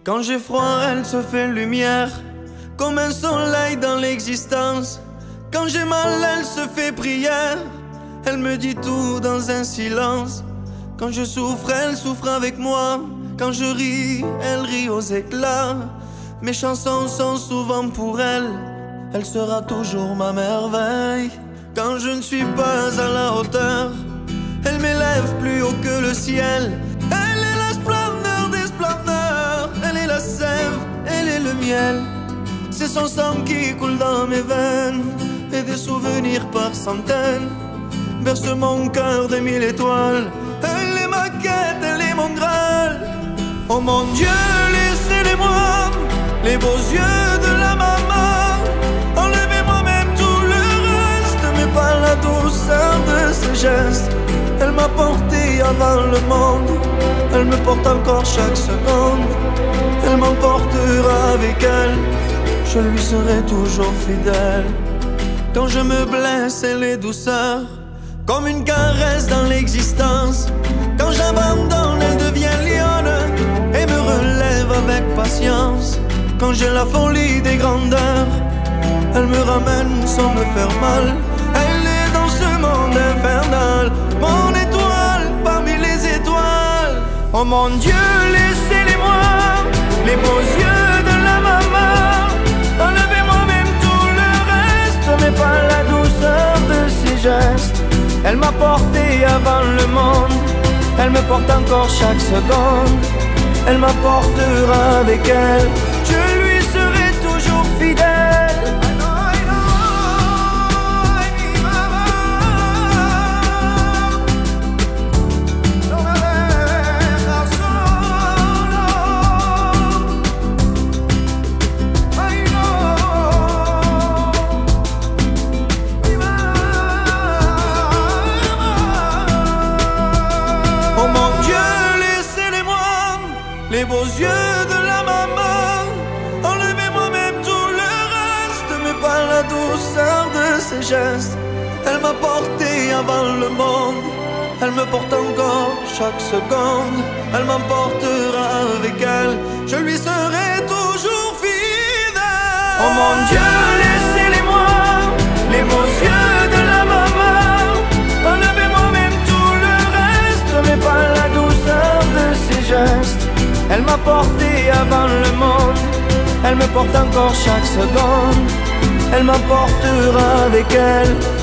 Quand j'ai froid, elle se fait lumière, comme un soleil dans l'existence. Quand j'ai mal, elle se fait prière, elle me dit tout dans un silence. Quand je souffre, elle souffre avec moi. Quand je ris, elle rit aux éclats. Mes chansons sont souvent pour elle, elle sera toujours ma merveille. Quand je ne suis pas à la hauteur, elle m'élève plus haut que le ciel. Elle est la splendeur des splendeurs, elle est la sève, elle est le miel. C'est son sang qui coule dans mes veines, et des souvenirs par centaines bercent mon cœur de 1000 étoiles. Elle est ma quête, elle est mon Graal. Oh mon Dieu, laissez-les-moi, les beaux yeux de la maman. Enlevez-moi même tout le reste, mais pas la douceur de ses gestes. Elle m'a porté avant le monde, elle me porte encore chaque seconde. Elle m'emportera avec elle, je lui serai toujours fidèle. Quand je me blesse, elle est douceur, comme une caresse dans l'existence. Quand j'abandonne, elle devient lionne et me relève avec patience. Quand j'ai la folie des grandeurs, elle me ramène sans me faire mal. Elle est dans ce monde infernal, mon étoile parmi les étoiles. Oh mon Dieu, laissez-les-moi, les beaux yeux de la maman. Enlevez-moi même tout le reste, mais pas la douceur de ses gestes. Elle m'a porté avant le monde, elle me porte encore chaque seconde. Elle m'apportera avec elle, je lui serai toujours fidèle. Oh mon Dieu, laissez-les-moi, les beaux yeux de la maman. Enlevez-moi même tout le reste, mais pas la douceur de ses gestes. Elle m'a porté avant le monde, elle me porte encore chaque seconde. Elle m'emportera avec elle, je lui serai toujours fidèle. Oh mon Dieu, laissez-les-moi, les beaux yeux de la maman. Enlevez-moi même tout le reste, mais pas la douceur de ses gestes. Elle m'a porté avant le monde, elle me porte encore chaque seconde. Elle m'emportera avec elle,